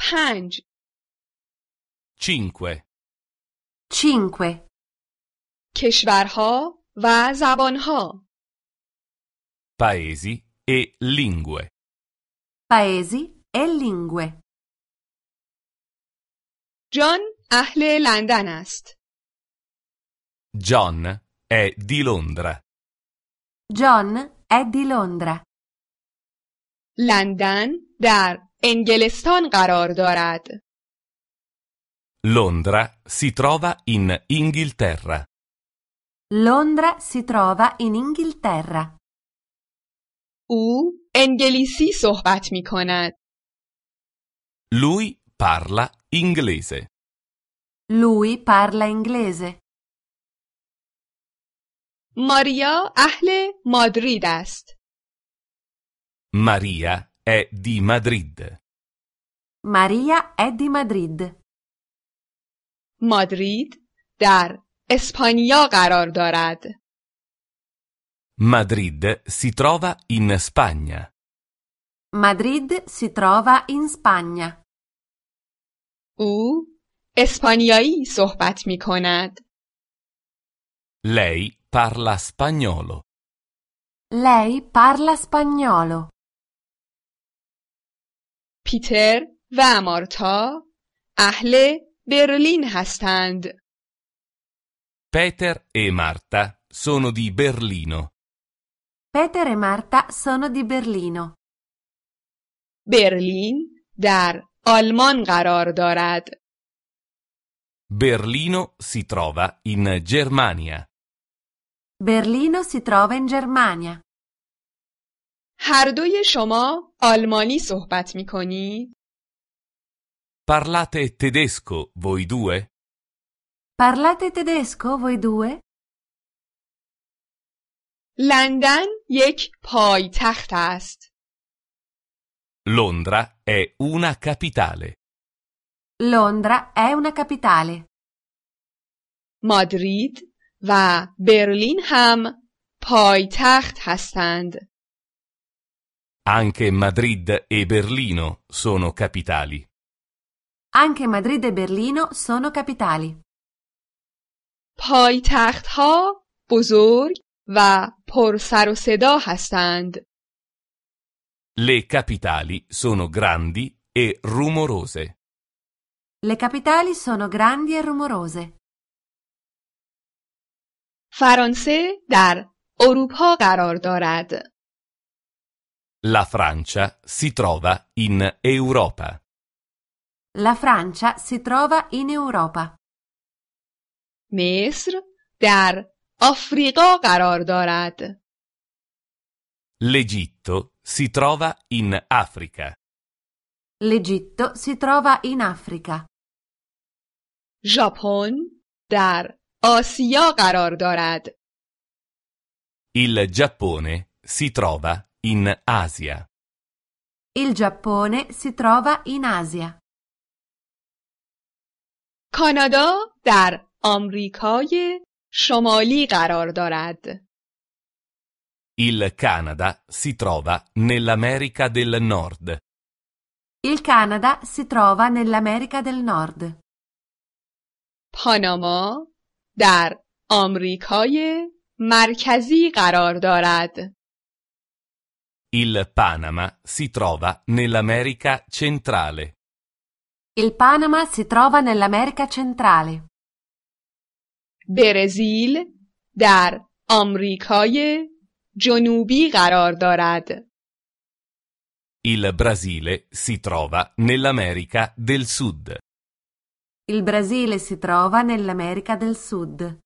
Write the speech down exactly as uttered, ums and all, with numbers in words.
پنج. cinque. cinque. کشورها و زبانها. Paesi e lingue. Paesi e lingue. جان اهل لندن است. John è di Londra. John è di Londra. لندن در انگلستان قرار دارد. Londra si trova in Inghilterra. Londra si trova in Inghilterra. او انگلیسی صحبت می کند. Lui parla inglese. Lui parla inglese. ماریا اهل مادرید است. Maria è di Madrid. Maria è di Madrid. مادرید در اسپانیا قرار دارد. Madrid si trova in Spagna. Madrid si trova in Spagna. او اسپانیایی صحبت می کند. Lei parla spagnolo. Lei parla spagnolo. پیتر و مارتا اهل برلین هستند. Peter e Marta sono di Berlino. Peter e Marta sono di Berlino. برلین در آلمان قرار دارد. Berlino si trova in Germania. Berlino si trova in Germania. هر دوی شما آلمانی صحبت می کنید؟ Parlate tedesco voi due? Parlate tedesco voi due? لندن یک پایتخت است. Londra è una capitale. Londra è una capitale. مادرید و برلین هم پایتخت هستند. Anche Madrid e Berlino sono capitali. Anche Madrid e Berlino sono capitali. پایتخت‌ها بزرگ و پر سر و صدا هستند. Le capitali sono grandi e rumorose. Le capitali sono grandi e rumorose. فرانسه در اروپا قرار دارد. La Francia si trova in Europa. La Francia si trova in Europa. مصر در آفریقا قرار دارد. L'Egitto si trova in Africa. L'Egitto si trova in Africa. ژاپن در آسیا قرار دارد. Il Giappone si trova in Asia. Il Giappone si trova in Asia. کانادا در آمریکای شمالی قرار دارد. Il Canada si trova nell'America del Nord. Il Canada si trova nell'America del Nord. پاناما در آمریکای مرکزی قرار دارد. Il Panama si trova nell'America centrale. Il Panama si trova nell'America centrale. برزیل در آمریکای جنوبی قرار دارد. Il Brasile si trova nell'America del Sud. Il Brasile si trova nell'America del Sud.